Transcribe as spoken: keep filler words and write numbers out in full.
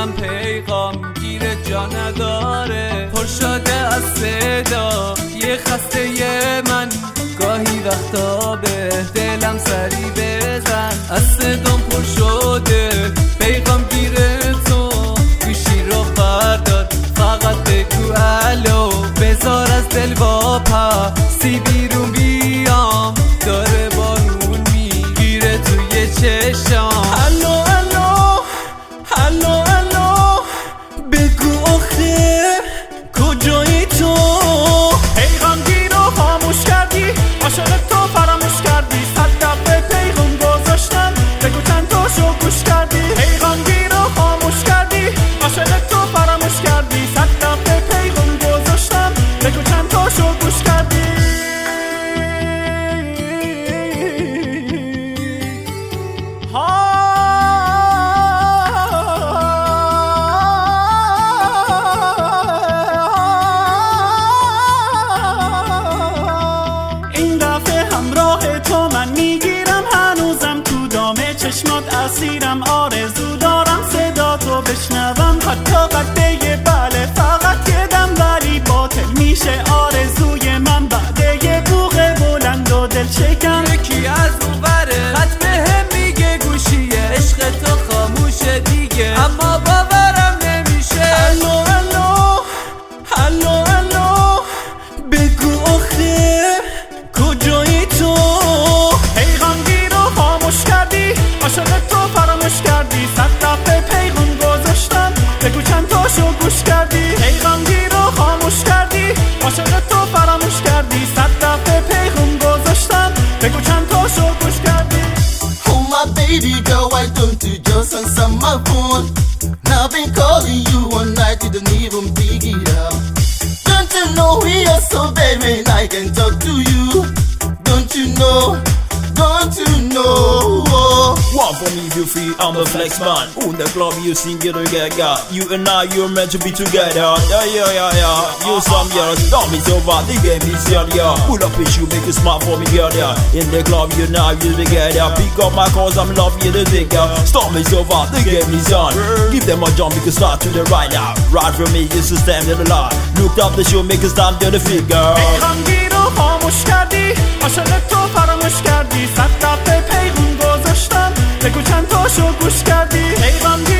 دلم پیغام گیر جا نداره، پر شده از صدا یه خسته من، گاهی وقتا به دلم سری بزن، از صدام پر شده پیغام گیر تو، گوشی رو بردار فقط بگو الو، بذار از دل واپا سی بیرون بیام، داره بارون میگیره توی چشام. الو الو الو الو بگو آخر کجایی تو، پیغام گیر رو خاموش کردی، عاشق تو فراموش کردی، صد دفعه پیغام گذاشتم بگو چند تاشو گوش کردی، پیغام گیر رو خاموش کردی، عاشق تو فراموش کردی، صد دفعه پیغام گذاشتم بگو چند تاشو گوش کردی. چشمات اسیرم، آرزو دارم صدا تو بشنوم، حتی قده بله فقط یه دم، ولی باطل میشه آرزوی من بعد یه بوق بلند و دل شکن. یکی از اون بره خط بهم میگه گوشیه عشق تو خاموشه دیگه، اما باورم نمیشه. الو الو الو الو بگو آخر کجایی تو، پیغام گیر رو خاموش کردی، عاشق تو فراموش کردی، صد دفعه پیغام گذاشتم بگو چند تاشو گوش کردی، پیغام گیر رو خاموش کردی، عاشق تو فراموش کردی، صد دفعه پیغام گذاشتم بگو چند تاشو گوش کردی. Oh my baby girl, why don't you just answer my phone? Now I've been calling you all night, you don't even pick it up. Don't you know we are so bad when I can talk to you? Don't you know? Don't you know? One for me if you free, I'm a flex man. On the club you sing it together. You and I, you're meant to be together. Yeah, yeah, yeah, yeah. You some years, don't be so bad, the game is here, yeah. Pull up with you, make you smile for me, girl, yeah. In the club, you now, you together. Pick up my calls, I'm love you to think, yeah. Stop me so bad, the game is on. Give them a jump, make you start to the right now. Right from me, it's to stand in the line. Look up the show, make you stand to the figure. پیغام گیر رو خاموش کردی، عاشق تو فراموش کردی، صد دفعه پیغام گذاشتم بگو چند تاشو گوش کردی، پیغام